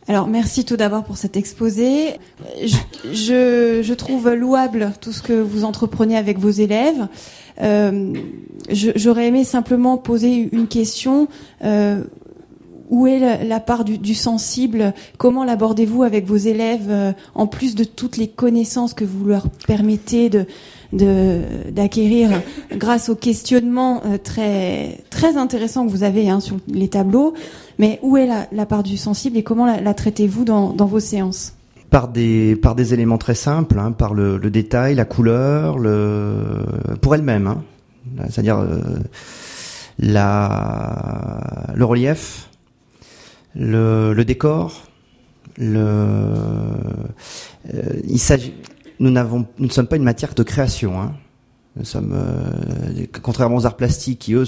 Alors, merci tout d'abord pour cet exposé. Je trouve louable tout ce que vous entreprenez avec vos élèves. J'aurais aimé simplement poser une question. Où est la part du sensible? Comment l'abordez-vous avec vos élèves, en plus de toutes les connaissances que vous leur permettez d'acquérir grâce au questionnement très très intéressant que vous avez sur les tableaux? Mais où est la part du sensible et comment la traitez-vous dans vos séances? Par des éléments très simples, par le détail, la couleur, pour elle-même, c'est-à-dire le relief, le décor, il s'agit. Nous ne sommes pas une matière de création. Nous sommes, contrairement aux arts plastiques qui eux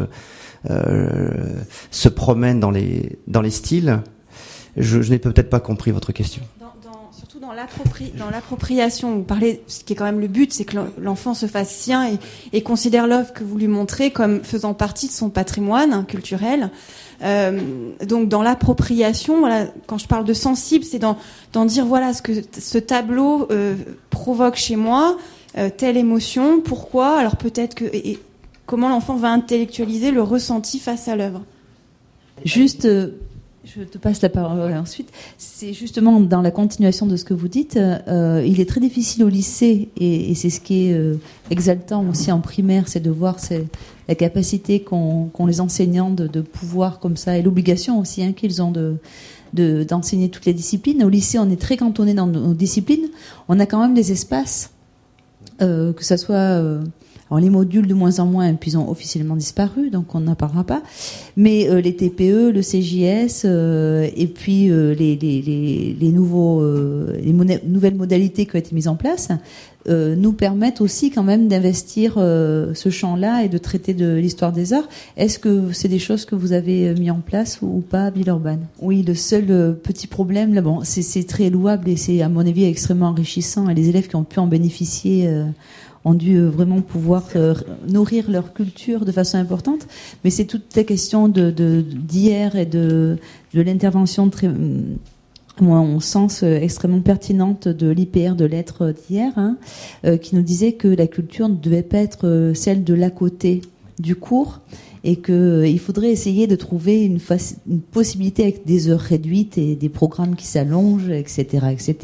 se promènent dans les styles. Je n'ai peut-être pas compris votre question. Surtout dans l'appropriation, vous parlez, ce qui est quand même le but, c'est que l'enfant se fasse sien et considère l'œuvre que vous lui montrez comme faisant partie de son patrimoine culturel. Donc dans l'appropriation, voilà, quand je parle de sensible, c'est d'en dire voilà ce que ce tableau provoque chez moi, telle émotion, pourquoi, alors peut-être et comment l'enfant va intellectualiser le ressenti face à l'œuvre. Juste, je te passe la parole ensuite. C'est justement dans la continuation de ce que vous dites, il est très difficile au lycée, et c'est ce qui est exaltant aussi en primaire, c'est de voir la capacité qu'ont les enseignants de pouvoir comme ça, et l'obligation aussi qu'ils ont d'enseigner toutes les disciplines. Au lycée, on est très cantonné dans nos disciplines. On a quand même des espaces, que ça soit... Alors les modules de moins en moins, puis ils ont officiellement disparu, donc on n'en parlera pas. Mais les TPE, le CJS, et puis les nouvelles modalités qui ont été mises en place, nous permettent aussi quand même d'investir ce champ-là et de traiter de l'histoire des arts. Est-ce que c'est des choses que vous avez mis en place ou pas à Villeurbanne? Oui, le seul petit problème, là, bon, c'est très louable et c'est à mon avis extrêmement enrichissant. Et les élèves qui ont pu en bénéficier ont dû vraiment pouvoir nourrir leur culture de façon importante. Mais c'est toute la question d'hier et de l'intervention très, à mon sens, extrêmement pertinente de l'IPR de lettres d'hier, qui nous disait que la culture ne devait pas être celle de l'à côté du cours, et qu'il faudrait essayer de trouver une possibilité avec des heures réduites et des programmes qui s'allongent, etc.,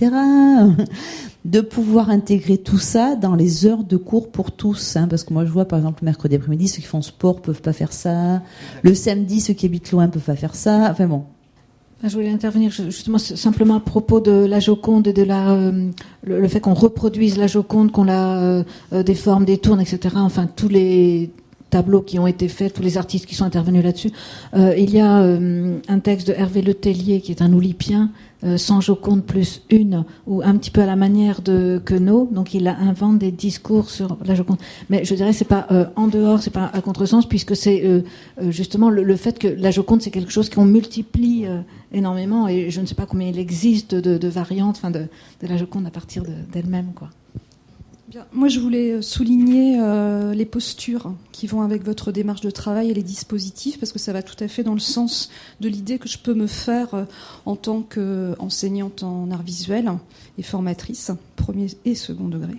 de pouvoir intégrer tout ça dans les heures de cours pour tous. Parce que moi, je vois, par exemple, le mercredi après-midi, ceux qui font sport peuvent pas faire ça. Le samedi, ceux qui habitent loin peuvent pas faire ça. Enfin bon. Je voulais intervenir justement simplement à propos de la Joconde et de le fait qu'on reproduise la Joconde, qu'on la déforme, détourne, etc. Enfin, tous les tableaux qui ont été faits, tous les artistes qui sont intervenus là-dessus. Il y a un texte de Hervé Le Tellier, qui est un oulipien, sans Joconde plus une, ou un petit peu à la manière de Queneau. Donc il invente des discours sur la Joconde. Mais je dirais c'est pas en dehors, c'est pas à contresens, puisque c'est justement le fait que la Joconde c'est quelque chose qu'on multiplie énormément, et je ne sais pas combien il existe de variantes, enfin de la Joconde à partir d'elle-même, quoi. Bien. Moi, je voulais souligner les postures qui vont avec votre démarche de travail et les dispositifs, parce que ça va tout à fait dans le sens de l'idée que je peux me faire en tant qu'enseignante en arts visuels et formatrice, premier et second degré,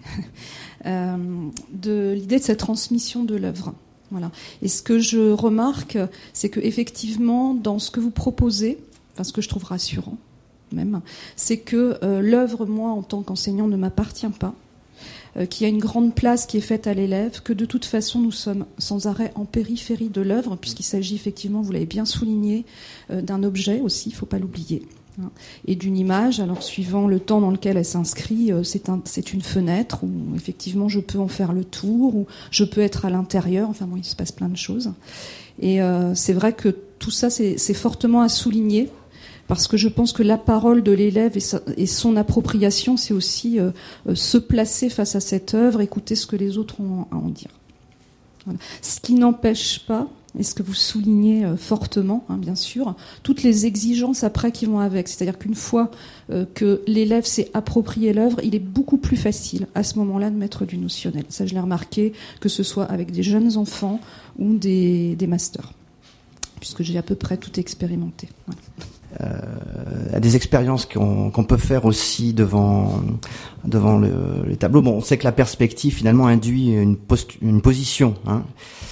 de l'idée de cette transmission de l'œuvre. Voilà. Et ce que je remarque, c'est que effectivement, dans ce que vous proposez, enfin, ce que je trouve rassurant même, c'est que l'œuvre, moi, en tant qu'enseignant, ne m'appartient pas. Qu'il y a une grande place qui est faite à l'élève, que de toute façon nous sommes sans arrêt en périphérie de l'œuvre, puisqu'il s'agit effectivement, vous l'avez bien souligné, d'un objet aussi, il ne faut pas l'oublier, et d'une image. Alors suivant le temps dans lequel elle s'inscrit, c'est une fenêtre où effectivement je peux en faire le tour, ou je peux être à l'intérieur, enfin bon, il se passe plein de choses. Et c'est vrai que tout ça c'est fortement à souligner, parce que je pense que la parole de l'élève et son appropriation, c'est aussi se placer face à cette œuvre, écouter ce que les autres ont à en dire. Voilà. Ce qui n'empêche pas, et ce que vous soulignez fortement, bien sûr, toutes les exigences après qui vont avec. C'est-à-dire qu'une fois que l'élève s'est approprié l'œuvre, il est beaucoup plus facile à ce moment-là de mettre du notionnel. Ça, je l'ai remarqué, que ce soit avec des jeunes enfants ou des masters, puisque j'ai à peu près tout expérimenté. Voilà. des expériences qu'on peut faire aussi devant les tableaux. Bon, on sait que la perspective finalement induit une position. Hein.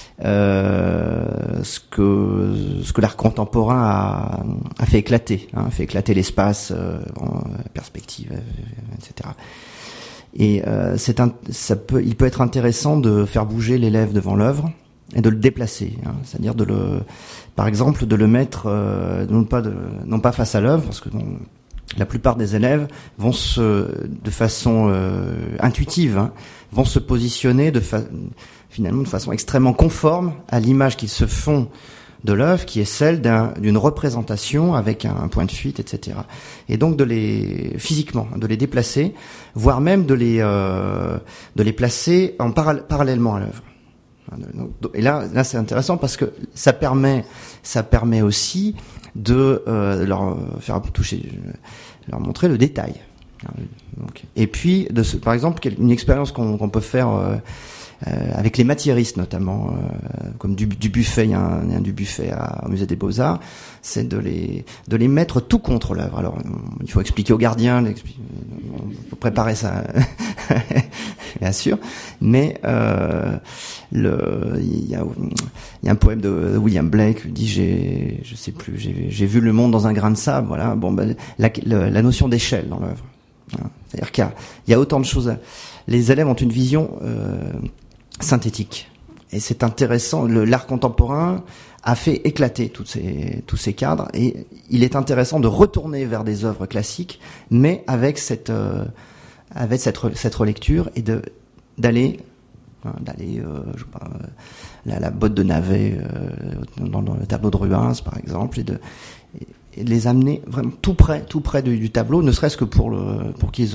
Ce que l'art contemporain a fait éclater, hein, fait éclater l'espace, perspective, etc. Et il peut être intéressant de faire bouger l'élève devant l'œuvre et de le déplacer, hein, c'est-à-dire par exemple, de le mettre non pas face à l'œuvre, parce que la plupart des élèves vont de façon intuitive, hein, vont se positionner finalement de façon extrêmement conforme à l'image qu'ils se font de l'œuvre, qui est celle d'une représentation avec un point de fuite, etc. Et donc physiquement, de les déplacer, voire même de les placer parallèlement à l'œuvre. Et là c'est intéressant parce que ça permet aussi de leur faire toucher, leur montrer le détail. Donc, et puis par exemple une expérience qu'on peut faire avec les matiéristes notamment, comme du buffet, il y a un du buffet au musée des Beaux-Arts, c'est de les mettre tout contre l'œuvre. Alors il faut expliquer aux gardiens, on peut préparer ça, bien sûr, mais il y a un poème de William Blake qui dit j'ai vu le monde dans un grain de sable. Voilà, bon, la notion d'échelle dans l'œuvre, hein. C'est-à-dire qu'il y a autant de choses. Les élèves ont une vision synthétique. Et c'est intéressant, l'art contemporain a fait éclater tous ces cadres, et il est intéressant de retourner vers des œuvres classiques, mais avec cette relecture, et d'aller je sais pas, la botte de navet dans le tableau de Rubens par exemple, et de les amener vraiment tout près du tableau, ne serait-ce que pour qu'ils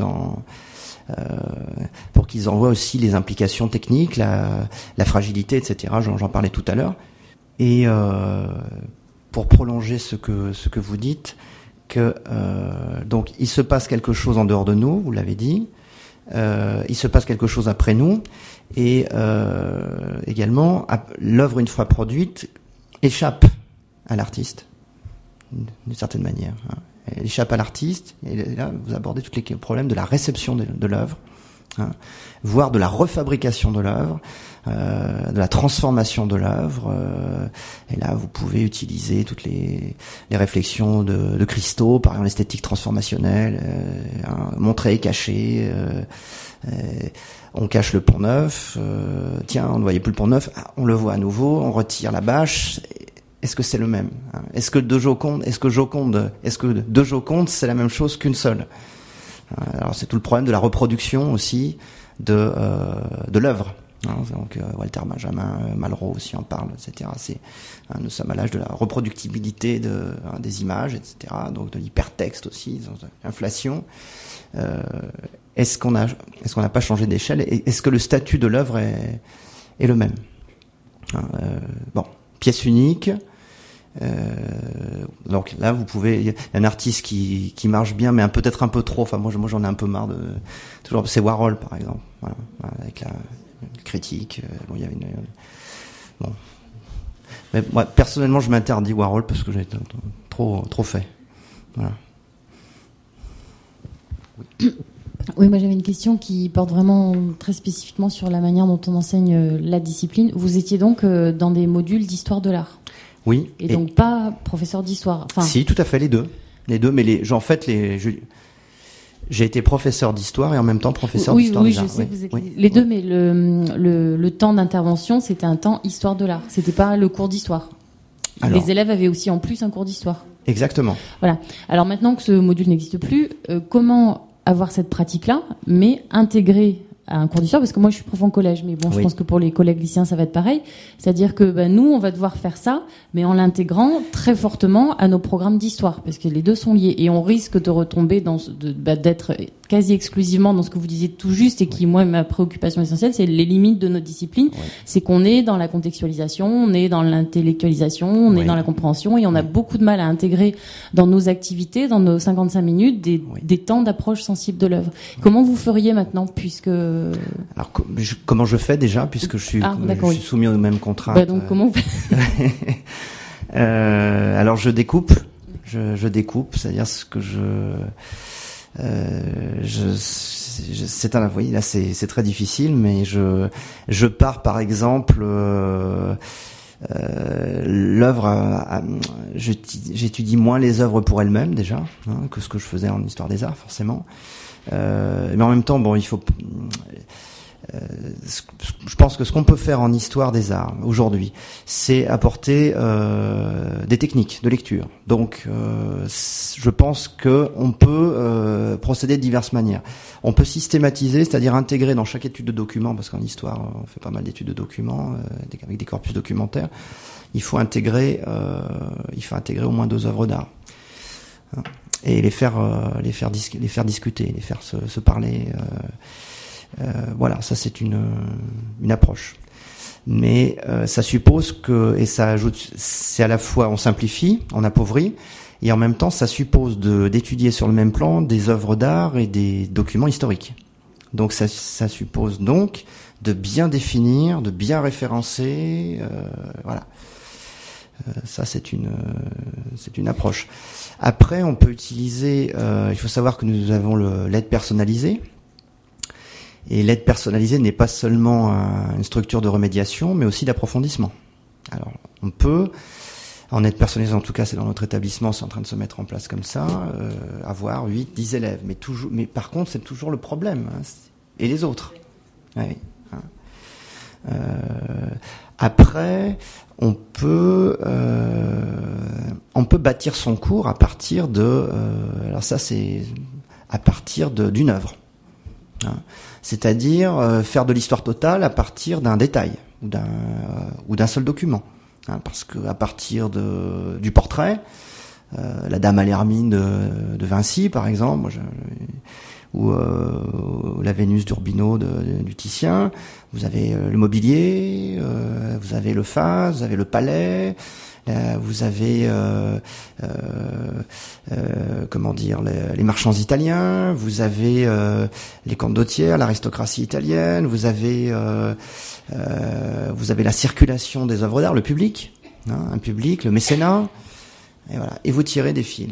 en voient aussi les implications techniques, la fragilité, etc. J'en parlais tout à l'heure. Et pour prolonger ce que vous dites, donc il se passe quelque chose en dehors de nous, vous l'avez dit. Il se passe quelque chose après nous, et également l'œuvre une fois produite échappe à l'artiste d'une certaine manière, hein. Elle échappe à l'artiste, et là vous abordez tous les problèmes de la réception de l'œuvre, hein, voire de la refabrication de l'œuvre, de la transformation de l'œuvre, et là vous pouvez utiliser toutes les réflexions de Christo, par exemple l'esthétique transformationnelle, montrer et cacher, on cache le Pont Neuf, tiens on ne voyait plus le Pont Neuf, on le voit à nouveau, on retire la bâche. Est-ce que c'est le même? Est-ce que de Joconde, c'est la même chose qu'une seule? Alors c'est tout le problème de la reproduction aussi de l'œuvre. Donc Walter Benjamin, Malraux aussi en parle, etc. Nous sommes à l'âge de la reproductibilité des images, etc. Donc de l'hypertexte aussi, l'inflation. Est-ce qu'on n'a pas changé d'échelle? Est-ce que le statut de l'œuvre est le même? Bon. Pièce unique. Donc là, vous pouvez. Il y a un artiste qui marche bien, mais peut-être un peu trop. Enfin, moi, j'en ai un peu marre toujours. C'est Warhol, par exemple, voilà, avec la critique. Bon, il y avait bon. Mais moi, personnellement, je m'interdis Warhol parce que j'ai trop fait. Voilà. Oui. Oui, moi j'avais une question qui porte vraiment très spécifiquement sur la manière dont on enseigne la discipline. Vous étiez donc dans des modules d'histoire de l'art. Oui. Et donc pas professeur d'histoire. Enfin... Si, tout à fait, les deux. Mais j'ai été professeur d'histoire et en même temps professeur d'histoire de l'art. Oui, je sais que vous êtes les deux, mais le temps d'intervention, c'était un temps histoire de l'art. C'était pas le cours d'histoire. Alors, les élèves avaient aussi en plus un cours d'histoire. Exactement. Voilà. Alors maintenant que ce module n'existe plus, comment avoir cette pratique-là, mais intégrée à un cours d'histoire, parce que moi je suis prof en collège, mais bon, je pense que pour les collègues lycéens ça va être pareil. C'est-à-dire que nous, on va devoir faire ça, mais en l'intégrant très fortement à nos programmes d'histoire, parce que les deux sont liés, et on risque de retomber d'être quasi exclusivement dans ce que vous disiez tout juste, et qui, moi, ma préoccupation essentielle, c'est les limites de notre discipline. C'est qu'on est dans la contextualisation, on est dans l'intellectualisation, on est dans la compréhension, et on a beaucoup de mal à intégrer dans nos activités, dans nos 55 minutes, des temps d'approche sensible de l'œuvre. Comment vous feriez maintenant, puisque... Alors, comment je fais déjà, puisque je suis soumis aux mêmes contraintes. Donc, comment vous faites alors, je découpe. Je découpe, c'est-à-dire ce que c'est un, vous voyez, là c'est très difficile, mais je pars par exemple l'œuvre, j'étudie moins les œuvres pour elles-mêmes déjà que ce que je faisais en histoire des arts forcément, mais en même temps bon il faut je pense que ce qu'on peut faire en histoire des arts aujourd'hui, c'est apporter des techniques de lecture. Donc, je pense que on peut procéder de diverses manières. On peut systématiser, c'est-à-dire intégrer dans chaque étude de document, parce qu'en histoire, on fait pas mal d'études de documents avec des corpus documentaires. Il faut intégrer au moins 2 œuvres d'art et les faire discuter, les faire se parler. Voilà, ça c'est une approche. Mais ça suppose que, et ça ajoute, c'est à la fois on simplifie, on appauvrit, et en même temps ça suppose d'étudier sur le même plan des œuvres d'art et des documents historiques. Donc ça suppose donc de bien définir, de bien référencer, voilà. Ça c'est une approche. Après on peut utiliser, il faut savoir que nous avons l'aide personnalisée. Et l'aide personnalisée n'est pas seulement une structure de remédiation, mais aussi d'approfondissement. Alors, on peut, en aide personnalisée, en tout cas, c'est dans notre établissement, c'est en train de se mettre en place comme ça, avoir 8, 10 élèves. Mais par contre, c'est toujours le problème. Et les autres. Oui. Après, on peut bâtir son cours à partir alors ça, c'est à partir d'une œuvre. C'est-à-dire faire de l'histoire totale à partir d'un détail ou d'un seul document, parce que à partir du portrait, la Dame à l'hermine de Vinci par exemple, ou la Vénus d'Urbino du Titien, vous avez le mobilier, vous avez le phase, vous avez le palais, vous avez les marchands italiens, vous avez les condottières, l'aristocratie italienne, vous avez la circulation des œuvres d'art, le public, un public, le mécénat, et voilà. Et vous tirez des fils.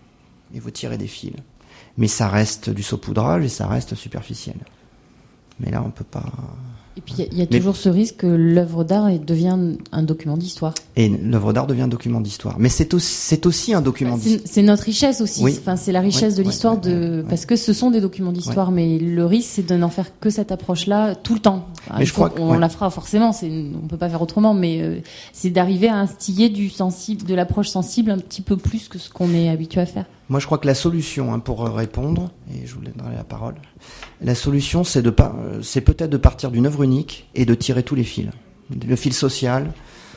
Mais ça reste du saupoudrage et ça reste superficiel. Mais là, on peut pas. Et puis il y a toujours ce risque que l'œuvre d'art devient un document d'histoire. Et l'œuvre d'art devient un document d'histoire. Mais c'est aussi un document d'histoire. C'est notre richesse aussi. Oui. Enfin, c'est la richesse de l'histoire parce que ce sont des documents d'histoire. Mais le risque, c'est de n'en faire que cette approche-là tout le temps. Mais je crois qu'on la fera forcément. On peut pas faire autrement. Mais c'est d'arriver à instiller de l'approche sensible un petit peu plus que ce qu'on est habitué à faire. Moi, je crois que la solution, pour répondre, et je vous donnerai la parole, la solution, c'est peut-être de partir d'une œuvre unique et de tirer tous les fils. Le fil social,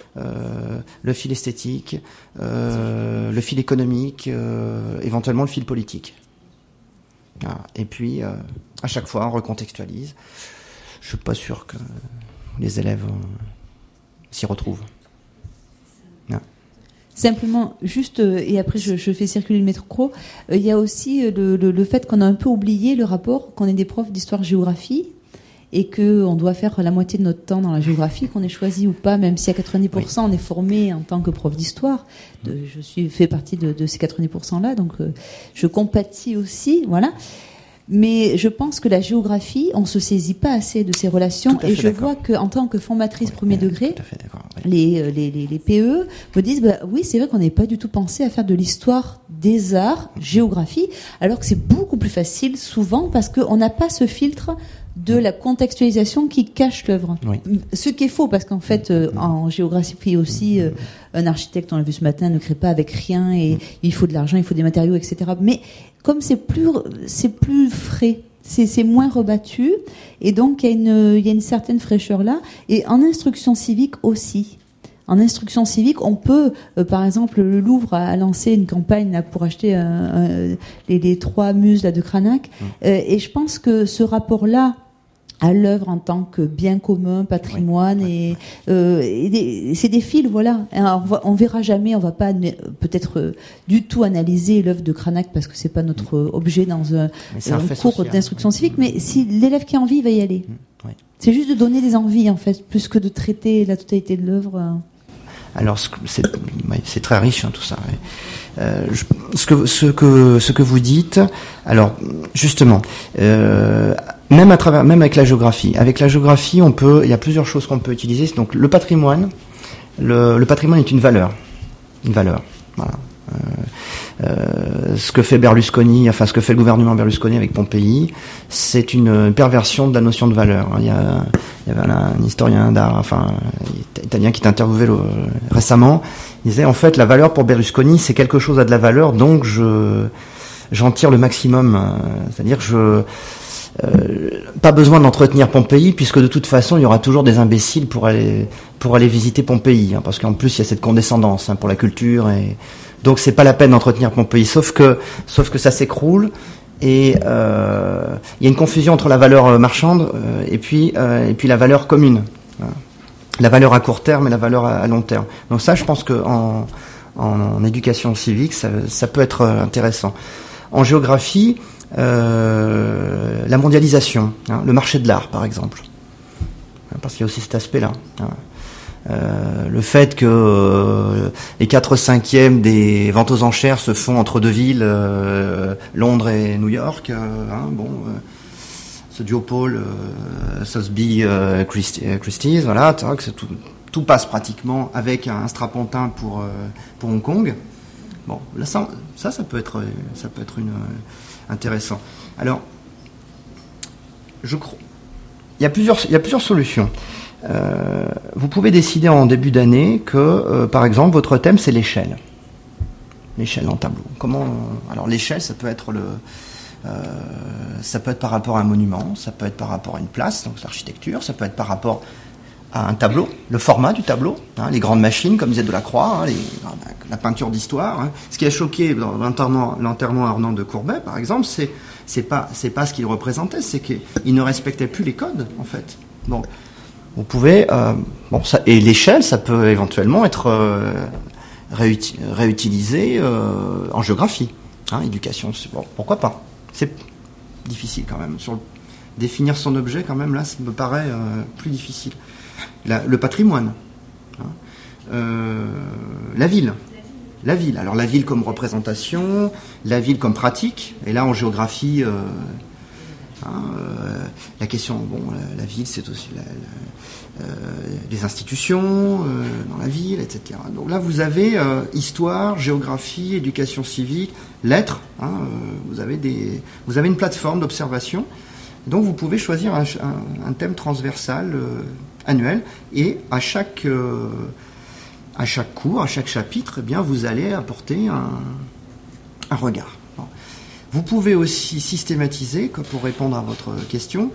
le fil esthétique, le fil économique, éventuellement le fil politique. Voilà. Et puis, à chaque fois, on recontextualise. Je suis pas sûr que les élèves s'y retrouvent. Non. Simplement, juste, et après je fais circuler le micro, il y a aussi le fait qu'on a un peu oublié le rapport, qu'on est des profs d'histoire-géographie, et qu'on doit faire la moitié de notre temps dans la géographie, qu'on ait choisi ou pas, même si à 90% oui. On est formé en tant que prof d'histoire. Je fais partie de ces 90%-là, donc je compatis aussi, voilà. Mais je pense que la géographie, on se saisit pas assez de ces relations, et je vois que en tant que formatrice premier degré, les PE me disent oui, c'est vrai qu'on n'avait pas du tout pensé à faire de l'histoire des arts, géographie, alors que c'est beaucoup plus facile souvent parce qu'on n'a pas ce filtre de la contextualisation qui cache l'œuvre. Oui. Ce qui est faux, parce qu'en fait, en géographie aussi, un architecte, on l'a vu ce matin, ne crée pas avec rien, et il faut de l'argent, il faut des matériaux, etc. Mais comme c'est plus frais, c'est moins rebattu, et donc il y a une certaine fraîcheur là. Et en instruction civique aussi. En instruction civique, on peut, par exemple, le Louvre a lancé une campagne là, pour acheter les 3 muses là, de Cranach, et je pense que ce rapport-là à l'œuvre en tant que bien commun, patrimoine, et c'est des fils, voilà. Alors, on verra jamais, on va pas peut-être du tout analyser l'œuvre de Cranach parce que c'est pas notre objet dans un cours social, d'instruction civique, mais si l'élève qui a envie, il va y aller. C'est juste de donner des envies, en fait, plus que de traiter la totalité de l'œuvre. Alors, c'est très riche, tout ça. ce que vous dites, alors justement, même avec la géographie. Avec la géographie, il y a plusieurs choses qu'on peut utiliser. Donc le patrimoine est une valeur, voilà. Ce que fait Berlusconi, ce que fait le gouvernement Berlusconi avec Pompéi, c'est une perversion de la notion de valeur. Il y avait un historien d'art, italien qui était interviewé récemment. Il disait en fait la valeur pour Berlusconi, c'est quelque chose a de la valeur, donc j'en tire le maximum. C'est-à-dire que pas besoin d'entretenir Pompéi, puisque de toute façon il y aura toujours des imbéciles pour aller visiter Pompéi, parce qu'en plus il y a cette condescendance pour la culture, et donc c'est pas la peine d'entretenir Pompéi, sauf que ça s'écroule, et il y a une confusion entre la valeur marchande et puis la valeur commune, la valeur à court terme et la valeur à long terme. Donc ça, je pense que en éducation civique ça peut être intéressant. En géographie, la mondialisation, le marché de l'art par exemple, parce qu'il y a aussi cet aspect-là. Le fait que les 4/5 des ventes aux enchères se font entre deux villes, Londres et New York, ce duopole Sotheby Christie's, voilà, que tout passe pratiquement avec un strapontin pour Hong Kong. Bon, là ça peut être intéressant. Alors, je crois, il y a plusieurs solutions. Vous pouvez décider en début d'année que, par exemple, votre thème c'est l'échelle en tableau. Alors l'échelle, ça peut être par rapport à un monument, ça peut être par rapport à une place, donc l'architecture, ça peut être par rapport à un tableau, le format du tableau, les grandes machines, comme disait Delacroix, la peinture d'histoire. Ce qui a choqué dans l'enterrement Arnand de Courbet, par exemple, c'est pas ce qu'il représentait, c'est qu'il ne respectait plus les codes, en fait. Donc, vous pouvez, et l'échelle, ça peut éventuellement être réutilisé en géographie, éducation. Bon, pourquoi pas? C'est difficile quand même. Définir son objet, quand même, là, ça me paraît plus difficile. Le patrimoine, la ville. Alors la ville comme représentation, la ville comme pratique. Et là, en géographie, la question, la ville, c'est aussi les institutions dans la ville, etc. Donc là, vous avez histoire, géographie, éducation civique, lettres. Vous avez une plateforme d'observation. Donc vous pouvez choisir un thème transversal annuel, et à chaque cours, à chaque chapitre, vous allez apporter un regard. Bon. Vous pouvez aussi systématiser, pour répondre à votre question,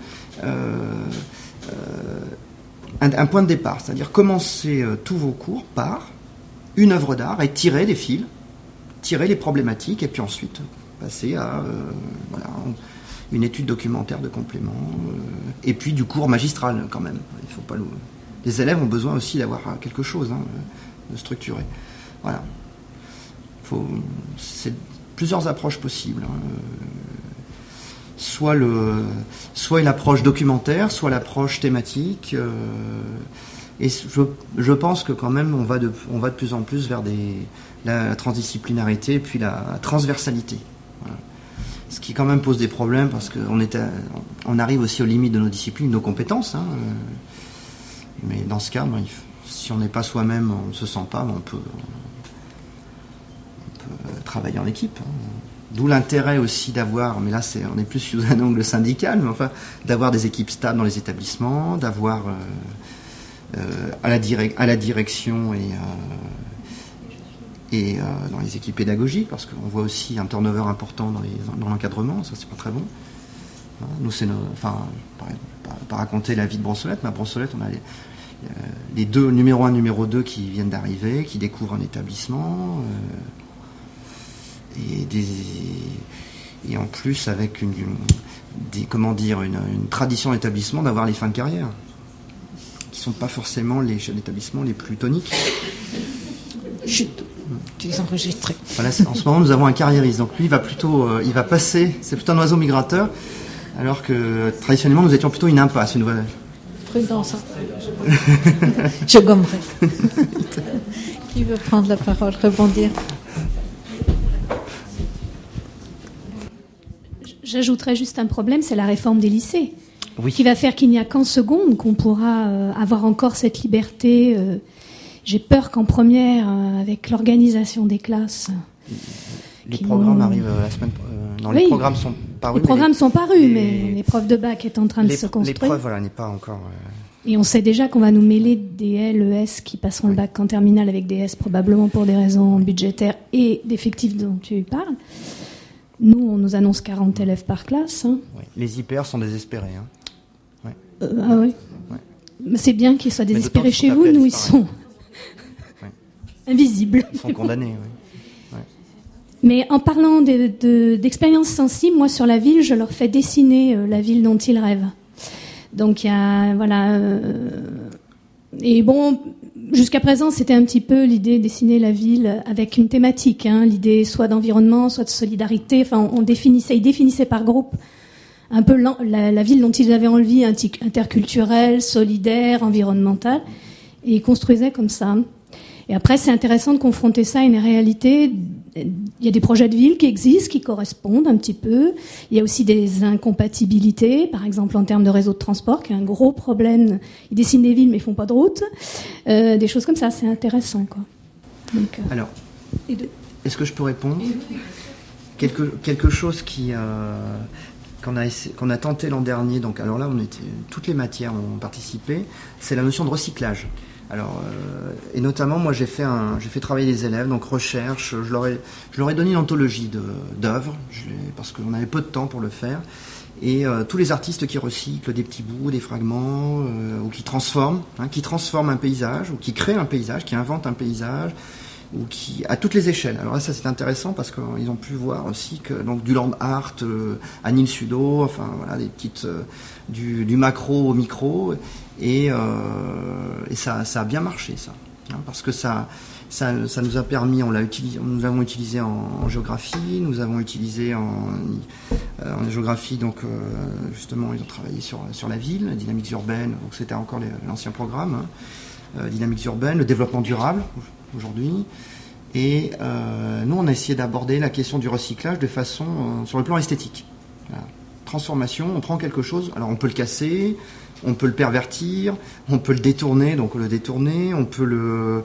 un point de départ, c'est-à-dire commencer tous vos cours par une œuvre d'art et tirer des fils, tirer les problématiques, et puis ensuite passer à une étude documentaire de complément, et puis du cours magistral quand même. Il faut pas les élèves ont besoin aussi d'avoir quelque chose de structuré. Voilà. C'est plusieurs approches possibles. Soit une approche documentaire, soit l'approche thématique. Et je pense que quand même on va de plus en plus vers la transdisciplinarité et puis la transversalité. Voilà. Ce qui quand même pose des problèmes, parce qu'on arrive aussi aux limites de nos disciplines, de nos compétences. Mais dans ce cas, si on n'est pas soi-même, on ne se sent pas, on peut travailler en équipe. D'où l'intérêt aussi d'avoir, mais là on est plus sous un angle syndical, mais d'avoir des équipes stables dans les établissements, d'avoir à la direction et dans les équipes pédagogiques, parce qu'on voit aussi un turnover important dans l'encadrement, ça c'est pas très bon. Nous pas raconter la vie de Brossolette, mais à Brossolette on a les deux, numéro 1, numéro 2 qui viennent d'arriver, qui découvrent un établissement, et en plus avec une tradition d'établissement d'avoir les fins de carrière, qui sont pas forcément les chefs d'établissement les plus toniques. Chut, tu es enregistré. Voilà, en ce moment nous avons un carriériste, donc lui il va passer, c'est plutôt un oiseau migrateur, alors que traditionnellement nous étions plutôt une impasse, une prudence. Je gommerai. Qui veut prendre la parole, rebondir? J'ajouterais juste un problème, c'est la réforme des lycées, Oui. qui va faire qu'il n'y a qu'en seconde qu'on pourra avoir encore cette liberté. J'ai peur qu'en première, avec l'organisation des classes... Les programmes arrivent la semaine... non, les programmes sont parus. Les programmes sont parus, mais l'épreuve de bac est en train de se construire. L'épreuve, voilà, n'est pas encore... Et on sait déjà qu'on va nous mêler des LES qui passeront le bac en terminale avec des S, probablement pour des raisons budgétaires et d'effectifs dont tu parles. Nous, on nous annonce 40 élèves par classe. Hein. Oui. Les hyper sont désespérés. Hein. Ouais. Ah oui. Ouais. Mais c'est bien qu'ils soient désespérés chez vous. Nous, ils sont invisibles. Ils sont condamnés, oui. Mais en parlant d'expériences sensibles, moi, sur la ville, je leur fais dessiner la ville dont ils rêvent. Donc, il y a... voilà. Et bon, jusqu'à présent, c'était un petit peu l'idée de dessiner la ville avec une thématique. Hein, l'idée soit d'environnement, soit de solidarité. Enfin, ils définissaient par groupe un peu la ville dont ils avaient envie, interculturelle, solidaire, environnementale. Et ils construisaient comme ça. Et après, c'est intéressant de confronter ça à une réalité. Il y a des projets de ville qui existent, qui correspondent un petit peu. Il y a aussi des incompatibilités, par exemple en termes de réseau de transport, qui est un gros problème. Ils dessinent des villes, mais ils font pas de route. Des choses comme ça, c'est intéressant, quoi. Donc, alors, est-ce que je peux répondre ? Quelque chose qu'on a tenté l'an dernier. Donc, alors là, toutes les matières ont participé. C'est la notion de recyclage. Alors, et notamment, moi, j'ai fait travailler les élèves, donc recherche. Je leur ai donné une anthologie d'œuvres, parce qu'on avait peu de temps pour le faire. Et tous les artistes qui recyclent des petits bouts, des fragments, ou qui transforment un paysage, ou qui créent un paysage, qui inventent un paysage, ou qui à toutes les échelles. Alors là, ça c'est intéressant parce qu'ils ont pu voir aussi que donc du land art à Nil Sudo, enfin voilà, des petites du macro au micro. Et ça a bien marché, ça, hein, parce que ça nous a permis, nous avons utilisé en géographie, nous avons utilisé en géographie, donc justement ils ont travaillé sur la ville, la dynamique urbaine, donc c'était encore l'ancien programme, hein, dynamique urbaine, le développement durable aujourd'hui, et nous on a essayé d'aborder la question du recyclage de façon sur le plan esthétique. Voilà. Transformation, on prend quelque chose, alors on peut le casser, on peut le pervertir, on peut le détourner, on peut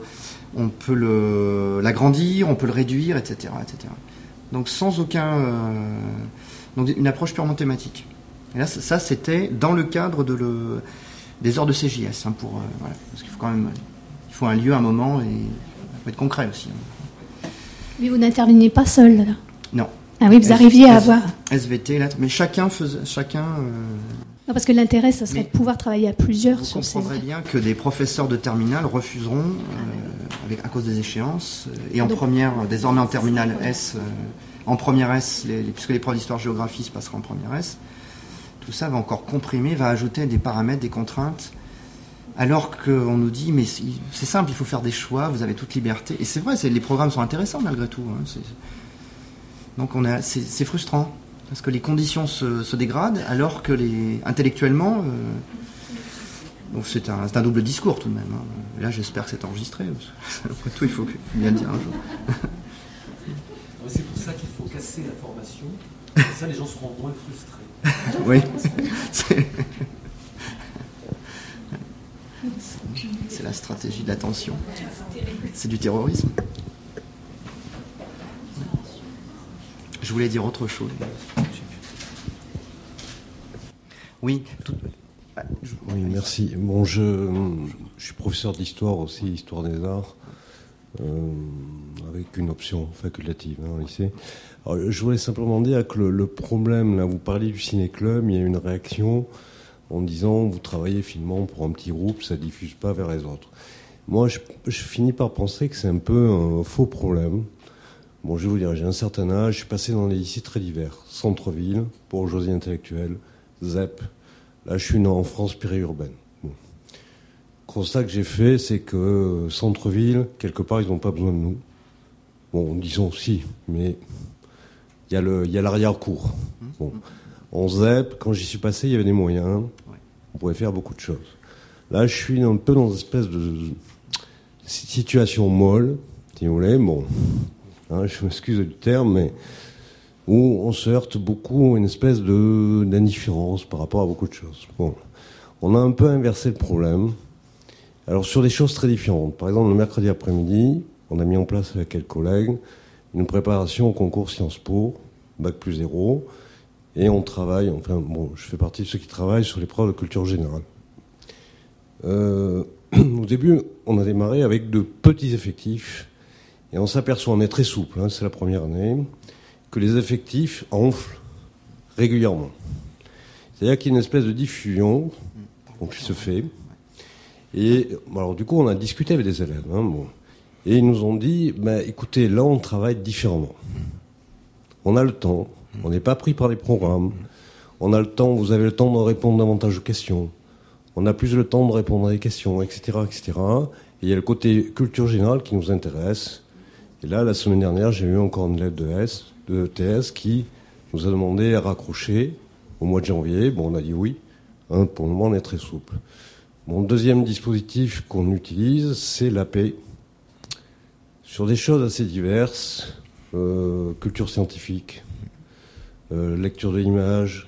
l'agrandir, on peut le réduire, etc., etc. Donc sans donc une approche purement thématique. Et là, ça c'était dans le cadre des heures de CJS, hein, voilà, parce qu'il faut un lieu, un moment, et il faut être concret aussi. Hein. Mais vous n'interveniez pas seul, là ? Non. Ah oui, vous arriviez à avoir... SVT, là, mais chacun Non, parce que l'intérêt, ça serait de pouvoir travailler à plusieurs sur ces... Vous comprendrez bien que des professeurs de terminale refuseront, à cause des échéances, et désormais en terminale S, en première S, puisque les profs d'histoire-géographie se passeront en première S, tout ça va encore comprimer, va ajouter des paramètres, des contraintes, alors qu'on nous dit, mais c'est simple, il faut faire des choix, vous avez toute liberté. Et c'est vrai, les programmes sont intéressants malgré tout. Hein, donc c'est frustrant. Parce que les conditions se dégradent, alors que intellectuellement, donc c'est un double discours tout de même. Hein. Et là, j'espère que c'est enregistré. Après tout, il faut bien le dire un jour. C'est pour ça qu'il faut casser la formation. Comme ça, les gens seront moins frustrés. Oui. C'est la stratégie de l'attention. C'est du terrorisme. Je voulais dire autre chose. Oui. Oui, merci. Bon, je suis professeur d'histoire aussi, histoire des arts, avec une option facultative au lycée. Alors, je voulais simplement dire que le problème, là, vous parliez du ciné-club, il y a une réaction en disant vous travaillez finement pour un petit groupe, ça diffuse pas vers les autres. Moi, je finis par penser que c'est un peu un faux problème. Bon, je vais vous dire, j'ai un certain âge, je suis passé dans des lycées très divers. Centre-ville, bourgeoisie intellectuelle, ZEP. Là, je suis en France périurbaine. Bon. Le constat que j'ai fait, c'est que centre-ville, quelque part, ils n'ont pas besoin de nous. Bon, disons si, mais il y a l'arrière-cour. Bon. En ZEP, quand j'y suis passé, il y avait des moyens. On pouvait faire beaucoup de choses. Là, je suis un peu dans une espèce de situation molle, si vous voulez. Bon. Hein, je m'excuse du terme, mais où on se heurte beaucoup à une espèce d'indifférence par rapport à beaucoup de choses. Bon, on a un peu inversé le problème. Alors sur des choses très différentes. Par exemple, le mercredi après-midi, on a mis en place avec quelques collègues une préparation au concours Sciences Po, Bac+0, et on travaille, enfin bon, je fais partie de ceux qui travaillent sur l'épreuve de culture générale. Au début, on a démarré avec de petits effectifs, et on s'aperçoit, on est très souple, hein, c'est la première année, que les effectifs enflent régulièrement. C'est-à-dire qu'il y a une espèce de diffusion qui se fait. Et alors du coup, on a discuté avec des élèves, hein, bon, et ils nous ont dit, écoutez, là, on travaille différemment. On a le temps, on n'est pas pris par les programmes, on a le temps, vous avez le temps de répondre davantage aux questions, on a plus le temps de répondre à des questions, etc., etc. Et il y a le côté culture générale qui nous intéresse. Et là, la semaine dernière, j'ai eu encore une élève de TS qui nous a demandé à raccrocher au mois de janvier. Bon, on a dit oui. Hein, pour le moment, on est très souple. Mon deuxième dispositif qu'on utilise, c'est l'AP. Sur des choses assez diverses, culture scientifique, lecture de l'image,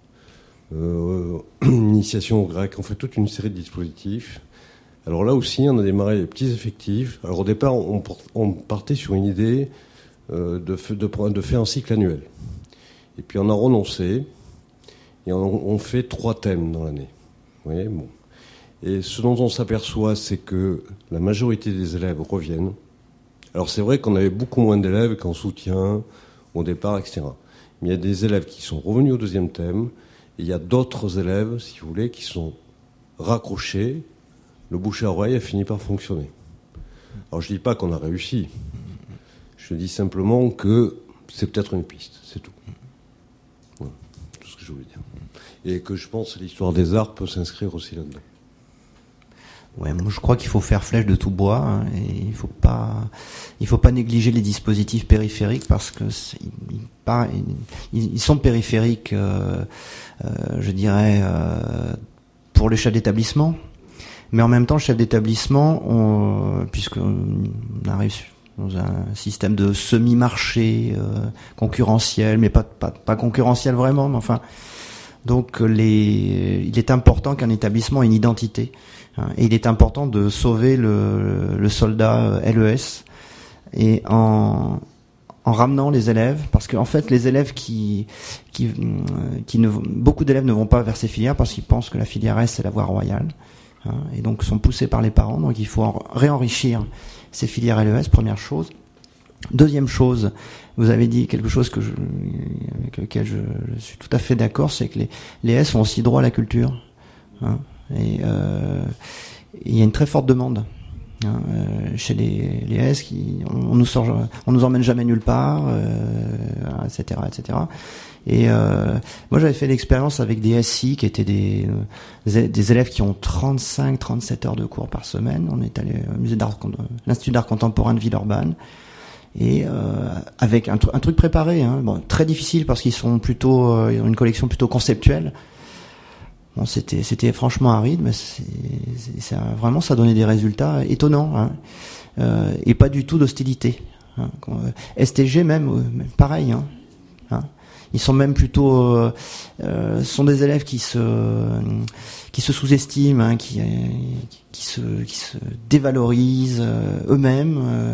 initiation au grec, on fait toute une série de dispositifs. Alors là aussi, on a démarré les petits effectifs. Alors au départ, on partait sur une idée de faire un cycle annuel. Et puis on a renoncé, et on fait 3 thèmes dans l'année. Vous voyez, bon. Et ce dont on s'aperçoit, c'est que la majorité des élèves reviennent. Alors c'est vrai qu'on avait beaucoup moins d'élèves qu'en soutien, au départ, etc. Mais il y a des élèves qui sont revenus au deuxième thème, et il y a d'autres élèves, si vous voulez, qui sont raccrochés. Le bouche à oreille a fini par fonctionner. Alors je ne dis pas qu'on a réussi. Je dis simplement que c'est peut-être une piste, c'est tout. Voilà, tout ce que je voulais dire. Et que je pense que l'histoire des arts peut s'inscrire aussi là-dedans. Ouais, moi je crois qu'il faut faire flèche de tout bois, hein, et il faut pas négliger les dispositifs périphériques parce que ils sont périphériques, je dirais, pour le chef d'établissement, mais en même temps le chef d'établissement, puisqu'on arrive dans un système de semi-marché concurrentiel, mais pas concurrentiel vraiment, mais enfin, donc il est important qu'un établissement ait une identité. Et il est important de sauver le soldat LES et en ramenant les élèves, parce qu'en fait les élèves beaucoup d'élèves ne vont pas vers ces filières parce qu'ils pensent que la filière S c'est la voie royale, hein, et donc sont poussés par les parents. Donc il faut réenrichir ces filières LES, première chose. Deuxième chose, vous avez dit quelque chose avec lequel je suis tout à fait d'accord, c'est que les S ont aussi droit à la culture, hein. Et il y a une très forte demande, hein, chez les S on nous emmène jamais nulle part, etc., etc. Et moi j'avais fait l'expérience avec des SI qui étaient des élèves qui ont 35-37 heures de cours par semaine. On est allé au musée l'Institut d'art contemporain de Villeurbanne. Et avec un truc préparé, hein. Bon, très difficile parce qu'ils sont plutôt, ils ont une collection plutôt conceptuelle. Bon, c'était franchement aride, mais vraiment ça donnait des résultats étonnants, hein. Et pas du tout d'hostilité, hein. STG même pareil, hein. Ils sont même plutôt sont des élèves qui se sous-estiment, hein, qui se dévalorisent eux-mêmes.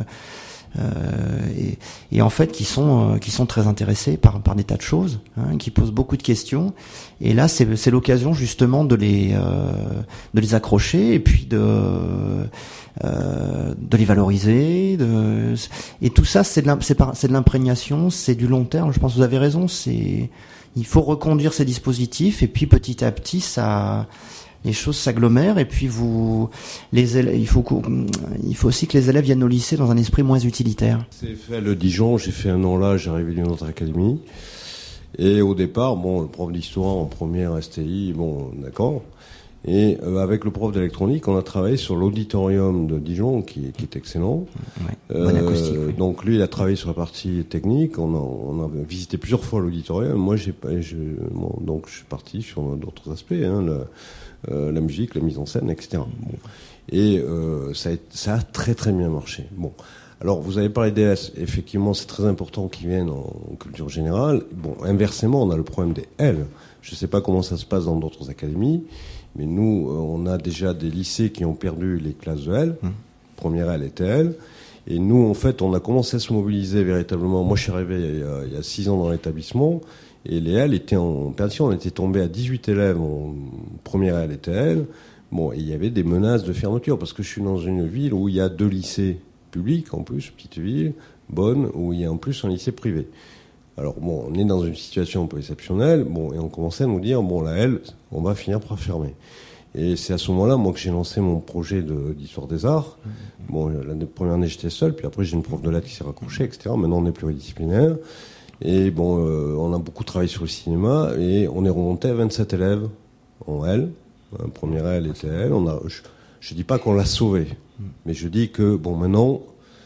Et en fait qui sont très intéressés par des tas de choses, hein, qui posent beaucoup de questions, et là c'est l'occasion justement de les accrocher et puis de les valoriser, et tout ça c'est de l'imprégnation, c'est du long terme. Je pense que vous avez raison, il faut reconduire ces dispositifs et puis petit à petit les choses s'agglomèrent, et puis il faut aussi que les élèves viennent au lycée dans un esprit moins utilitaire. C'est fait à le Dijon, j'ai fait un an là, j'ai arrivé d'une autre académie, et au départ, bon, le prof d'histoire en première STI, bon, d'accord, et avec le prof d'électronique, on a travaillé sur l'auditorium de Dijon, qui est excellent. Ouais, bonne acoustique, oui. Donc lui, il a travaillé sur la partie technique, on a visité plusieurs fois l'auditorium, moi donc je suis parti sur d'autres aspects, hein, la musique, la mise en scène, etc. Bon. Et ça a très très bien marché. Bon. Alors, vous avez parlé des L. Effectivement, c'est très important qu'ils viennent en culture générale. Bon, inversement, on a le problème des L. Je ne sais pas comment ça se passe dans d'autres académies, mais nous, on a déjà des lycées qui ont perdu les classes de L. Première L était L. Et nous, en fait, on a commencé à se mobiliser véritablement. Moi, je suis arrivé il y a 6 ans dans l'établissement, et les L étaient en perdition. On était tombé à 18 élèves en première L était L. Bon, et il y avait des menaces de fermeture, parce que je suis dans une ville où il y a 2 lycées publics, en plus, petite ville, bonne, où il y a en plus un lycée privé. Alors bon, on est dans une situation un peu exceptionnelle, bon, et on commençait à nous dire, bon, la L, on va finir par fermer. Et c'est à ce moment-là, moi, que j'ai lancé mon projet d'histoire des arts. Bon, la première année, j'étais seul, puis après, j'ai une prof de lettres qui s'est raccrochée, etc. Maintenant, on est pluridisciplinaire. Et bon, on a beaucoup travaillé sur le cinéma, et on est remonté à 27 élèves en L. Première L était L. Je dis pas qu'on l'a sauvé, mais je dis que, bon, maintenant,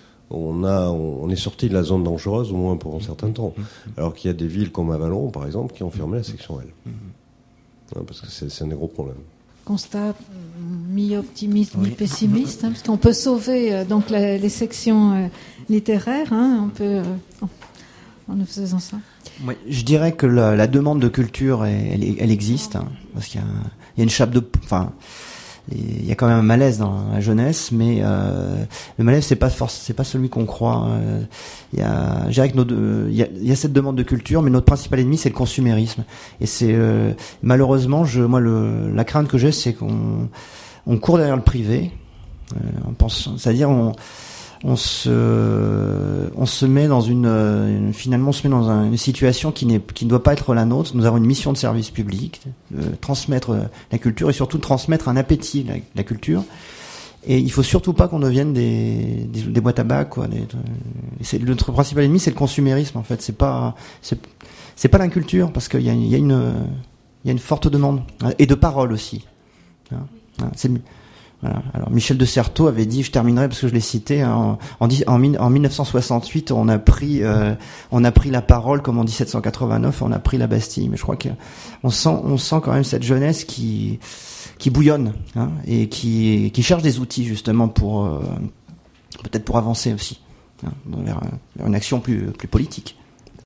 on est sorti de la zone dangereuse, au moins pour un certain temps. Alors qu'il y a des villes comme Avallon, par exemple, qui ont fermé la section L. Parce que c'est un des gros problèmes. Constat mi-optimiste, mi-pessimiste, parce qu'on peut sauver donc les sections littéraires, on peut en ne faisant ça. Oui, je dirais que la demande de culture, elle existe, parce qu'il y a une chape de, enfin, il y a quand même un malaise dans la jeunesse, mais le malaise c'est pas celui qu'on croit. Je dirais que il y a cette demande de culture, mais notre principal ennemi c'est le consumérisme. Et c'est malheureusement, la crainte que j'ai, c'est qu'on court derrière le privé. C'est-à-dire on se met dans une situation qui ne doit pas être la nôtre. Nous avons une mission de service public, transmettre la culture et surtout transmettre un appétit de la culture. Et il faut surtout pas qu'on devienne des boîtes à bac, quoi. Notre principal ennemi, c'est le consumérisme, en fait. C'est pas l'inculture, parce qu'il y a une forte demande et de parole aussi. Voilà. Alors Michel de Certeau avait dit, je terminerai parce que je l'ai cité, en 1968, on a pris la parole, comme en 1789, on a pris la Bastille. Mais je crois on sent quand même cette jeunesse qui bouillonne, et qui cherche des outils justement pour peut-être pour avancer aussi, vers une action plus politique.